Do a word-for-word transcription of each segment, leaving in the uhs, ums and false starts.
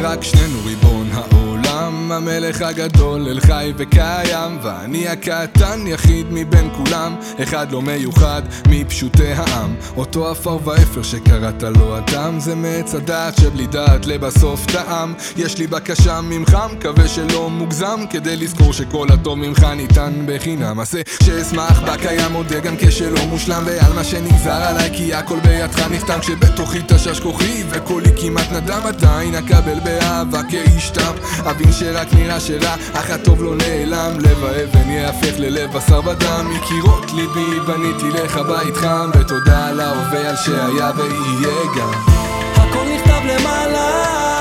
רק שנינו ריבון העולם, המלך הגדול אל חי וקיים, ואני הקטן יחיד מבין כולם, אחד לא מיוחד מפשוטי העם, אותו אפר ואפר שקראת לו אדם, זה מעץ הדעת שבלי דעת לבסוף טעם. יש לי בקשה ממך, מקווה שלא מוגזם, כדי לזכור שכל הטוב ממך ניתן בחינם. עשה שאשמח בקיים, מודה גם כשלא מושלם, ועל מה שנגזר עליי כי הכל בידך נחתם. כשבתוכי תשש כוחי וקולי כמעט נדם, עדיין אקבל באהבה כאיש תם, אבין שרק נראה שרע אך הטוב לא נעלם. לב האבן יהפך ללב בשר ודם, מקירות ליבי בניתי לך בית חם, ותודה על ההווה על שהיה ויהיה גם. הכל נכתב למעלה,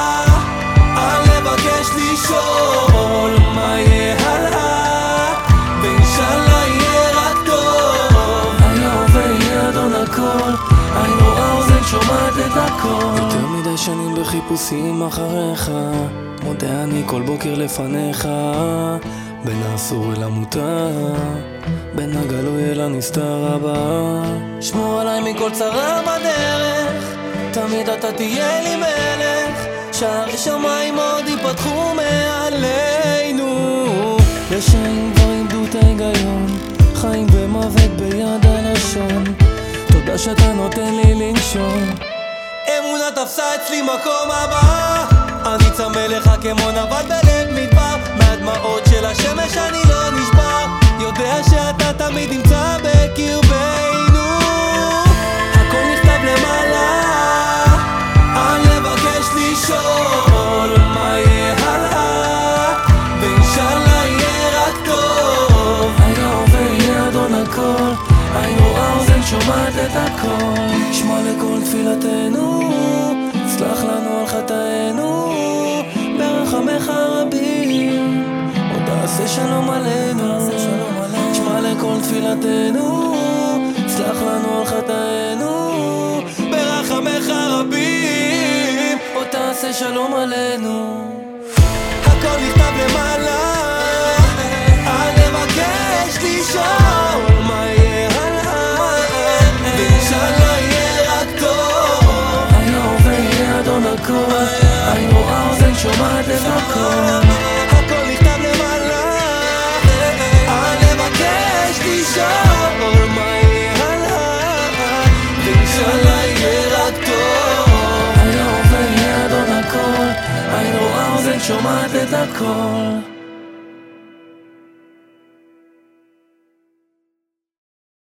אל לבקש לשאול מה יהיה הלאה, ואינשאללה יהיה רק טוב. היה ויהיה אדון הכל, עין רואה אוזן שומעת את הכל. יותר מדי שנים בחיפושים אחריך, מודה אני כל בוקר לפניך, בין האסור אל המותר, בין הגלוי אל הנסתר הבא. שמור עליי מכל צרה בדרך, תמיד אתה תהיה לי מלך, שערי שמיים עוד ייפתחו מעלינו. רשעים כבר איבדו את ההיגיון, חיים ומוות ביד הלשון, תודה שאתה נותן לי לנשום. אמונה תפסה אצלי מקום הבא, אני צמא לך כמו נבל בלב מדבר, מהדמעות של השמש אני לא נשבר, יודע שאתה תמיד נמצא בקרבנו. הכל נכתב למעלה, אל לבקש לשאול מה יהיה הלאה, ואינשאללה יהיה רק טוב. היה ויהיה אדון הכל, עין רואה אוזן שומעת את הכל. שמע לכל תפילתנו, סלח לנו על חטאינו, ברחמך רבים, עוד תעשה שלום עלינו. שמע לכל תפילתנו, סלח לנו על חטאינו, ברחמך רבים, עוד תעשה שלום עלינו. הכל נכתב למעלה, אל לבקש לשאול מה יהיה הלאה, ואינשאללה יהיה רק טוב. היה ויהיה אדון הכל, עין רואה אוזן שומעת את הכל. הכל נכתב למעלה, אל לבקש לשאול מה יהיה הלאה, ואינשאללה יהיה רק טוב. היה ויהיה אדון הכל, עין רואה אוזן שומעת את הכל.